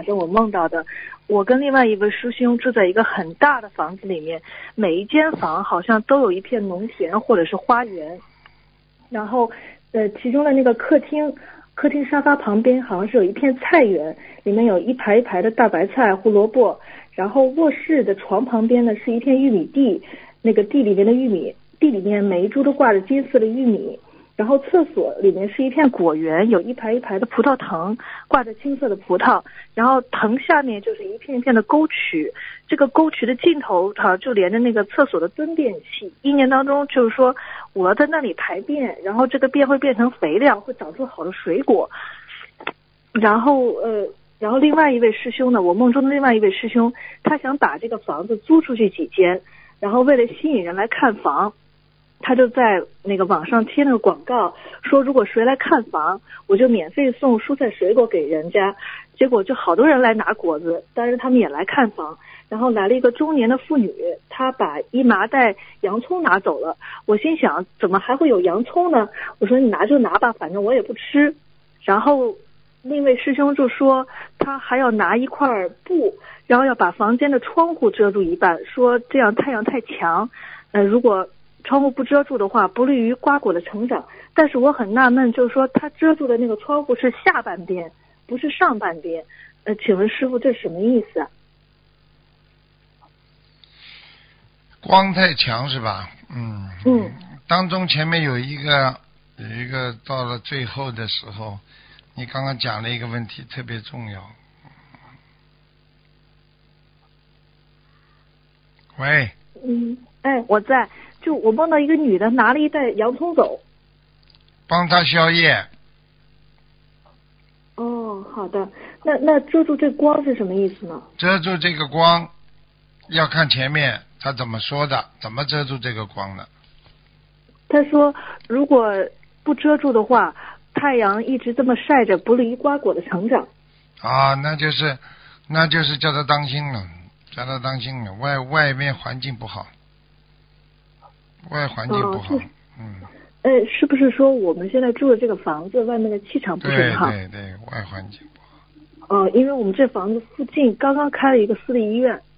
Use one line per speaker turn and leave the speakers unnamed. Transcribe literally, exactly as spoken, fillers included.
正我梦到的，我跟另外一位师兄住在一个很大的房子里面，每一间房好像都有一片农田或者是花园，然后呃，其中的那个客厅，客厅沙发旁边好像是有一片菜园，里面有一排一排的大白菜、胡萝卜，然后卧室的床旁边呢是一片玉米地，那个地里面的玉米，地里面每一株都挂着金色的玉米。然后厕所里面是一片果园，有一排一排的葡萄藤，挂着青色的葡萄，然后藤下面就是一片片的沟渠，这个沟渠的尽头它就连着那个厕所的蹲便器，一年当中就是说我要在那里排便，然后这个便会变成肥料，会长出好的水果。然后呃然后另外一位师兄呢，我梦中的另外一位师兄，他想把这个房子租出去几间，然后为了吸引人来看房，他就在那个网上贴那个广告，说如果谁来看房，我就免费送蔬菜水果给人家。结果就好多人来拿果子，但是他们也来看房。然后来了一个中年的妇女，她把一麻袋洋葱拿走了。我心想，怎么还会有洋葱呢？我说你拿就拿吧，反正我也不吃。然后那位师兄就说他还要拿一块布，然后要把房间的窗户遮住一半，说这样太阳太强，呃，如果窗户不遮住的话，不利于瓜果的成长。但是我很纳闷，就是说它遮住的那个窗户是下半边，不是上半边。呃，请问师傅这是什么意思啊？
光太强是吧？嗯
嗯，
当中前面有一个有一个到了最后的时候，你刚刚讲了一个问题特别重要。喂。
嗯，哎，我在。就我梦到一个女的拿了一袋洋葱走。
帮他宵夜。
哦，好的。那那遮住这光是什么意思呢？
遮住这个光，要看前面他怎么说的，怎么遮住这个光的。
他说，如果不遮住的话，太阳一直这么晒着，不利于瓜果的成长。
啊，那就是，那就是叫他当心了，叫他当心了，外外面环境不好。外环境不好，哦、嗯。
呃，是不是说我们现在住的这个房子外面的气场不是很好？
对对对，外环境不好。
哦、呃，因为我们这房子附近刚刚开了一个私立医院，